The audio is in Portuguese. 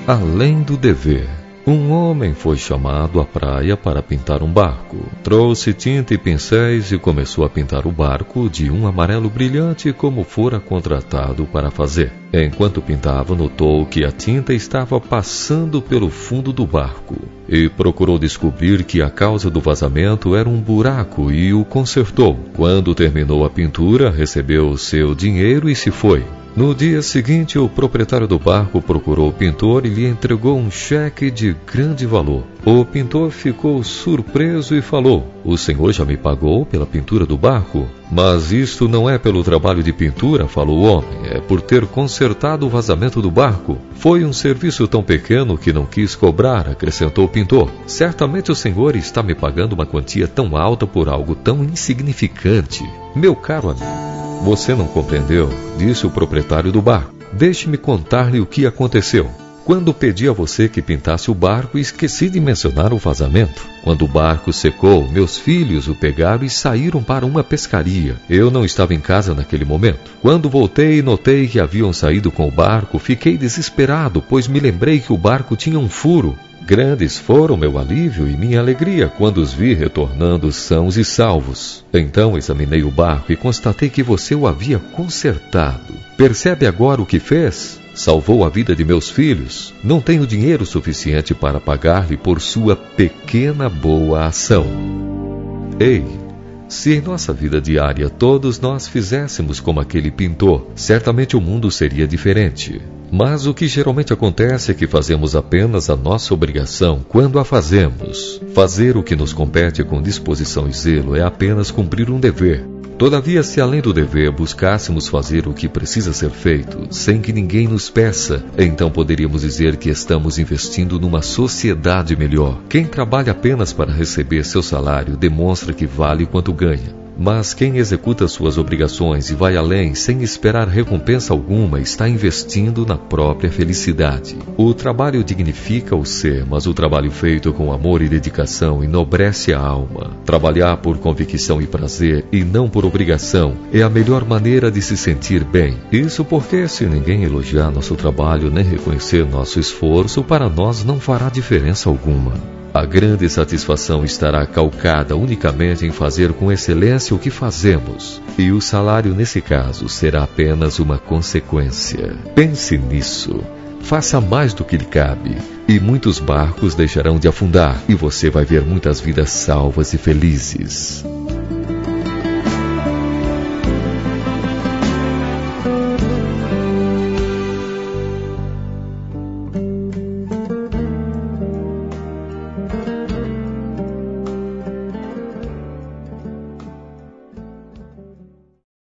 Além do dever. Um homem foi chamado à praia para pintar um barco. Trouxe tinta e pincéis e começou a pintar o barco de um amarelo brilhante como fora contratado para fazer. Enquanto pintava, notou que a tinta estava passando pelo fundo do barco e procurou descobrir que a causa do vazamento era um buraco e o consertou. Quando terminou a pintura, recebeu seu dinheiro e se foi. No dia seguinte, o proprietário do barco procurou o pintor e lhe entregou um cheque de grande valor. O pintor ficou surpreso e falou: "O senhor já me pagou pela pintura do barco?" "Mas isto não é pelo trabalho de pintura", falou o homem, "é por ter consertado o vazamento do barco." "Foi um serviço tão pequeno que não quis cobrar", acrescentou o pintor. "Certamente o senhor está me pagando uma quantia tão alta por algo tão insignificante." "Meu caro amigo, você não compreendeu", disse o proprietário do barco. "Deixe-me contar-lhe o que aconteceu. Quando pedi a você que pintasse o barco, esqueci de mencionar o vazamento. Quando o barco secou, meus filhos o pegaram e saíram para uma pescaria. Eu não estava em casa naquele momento. Quando voltei e notei que haviam saído com o barco, fiquei desesperado, pois me lembrei que o barco tinha um furo. Grandes foram meu alívio e minha alegria quando os vi retornando sãos e salvos. Então examinei o barco e constatei que você o havia consertado. Percebe agora o que fez? Salvou a vida de meus filhos. Não tenho dinheiro suficiente para pagar-lhe por sua pequena boa ação." Ei, se em nossa vida diária todos nós fizéssemos como aquele pintor, certamente o mundo seria diferente. Mas o que geralmente acontece é que fazemos apenas a nossa obrigação quando a fazemos. Fazer o que nos compete com disposição e zelo é apenas cumprir um dever. Todavia, se além do dever buscássemos fazer o que precisa ser feito, sem que ninguém nos peça, então poderíamos dizer que estamos investindo numa sociedade melhor. Quem trabalha apenas para receber seu salário demonstra que vale quanto ganha. Mas quem executa suas obrigações e vai além sem esperar recompensa alguma está investindo na própria felicidade. O trabalho dignifica o ser, mas o trabalho feito com amor e dedicação enobrece a alma. Trabalhar por convicção e prazer e não por obrigação é a melhor maneira de se sentir bem. Isso porque se ninguém elogiar nosso trabalho nem reconhecer nosso esforço, para nós não fará diferença alguma. A grande satisfação estará calcada unicamente em fazer com excelência o que fazemos, e o salário nesse caso será apenas uma consequência. Pense nisso. Faça mais do que lhe cabe, e muitos barcos deixarão de afundar, e você vai ver muitas vidas salvas e felizes.